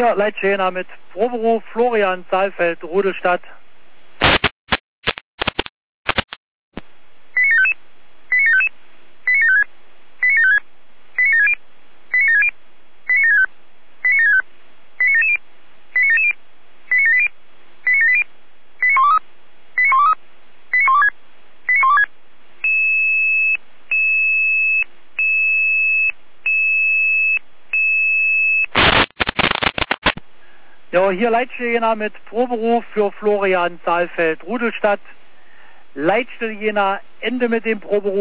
Hier Leitstehender mit Proberuf Florian Saalfeld, Rudelstadt. Ja, hier Leitstelle mit Proberuf für Florian Saalfeld, Rudelstadt. Leitstelle Jena, Ende mit dem Proberuf.